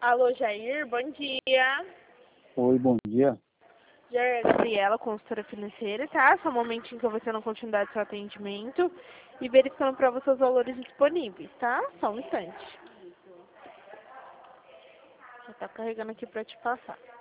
Alô, Jair, bom dia. Oi, bom dia. Jair, Gabriela, consultora financeira, tá? Só um momentinho que eu vou dando continuidade ao seu atendimento e verificando para você os valores disponíveis, tá? Só um instante. Já tá carregando aqui para te passar.